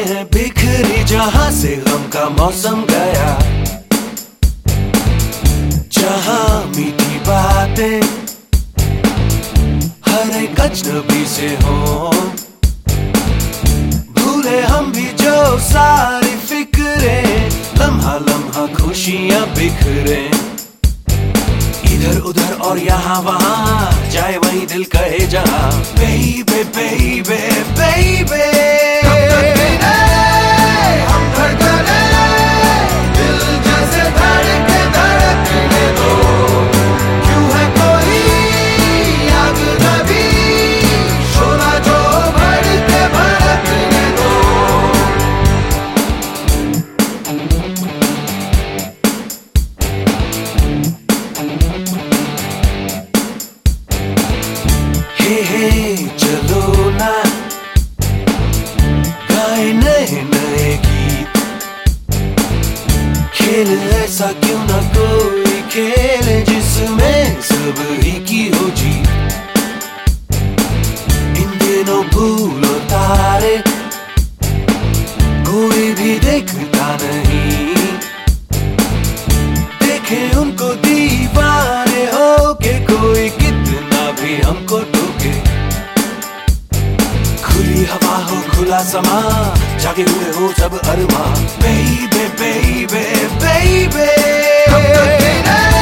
हैं बिखरी जहां से गम का मौसम गया, जहां मीठी बातें हर एक अजनबी से हो, भूले हम भी जो सारी फिक्रें, लम्हा लम्हा खुशियां बिखरे, इधर उधर और यहाँ वहाँ, जाए वही दिल कहे जहाँ, बेबे बेबे बेबे हम धड़कने दिल जैसे धड़के धड़कने दो, क्यों है कोई आग नबी शोला जो भड़के भड़कने दो। हे चलो ना गाए नए नए गीत, खेल ऐसा क्यों ना कोई खेल जिसमें सब ही की हो जीत, इन दिनों भूलो तारे कोई भी देखता नहीं, देखे उनको दीवाने हो के कोई कितना भी हमको टोके, खुली हवा हो खुला समा, जागे हुए हो सब अरमा, बेबे बेबे बेबे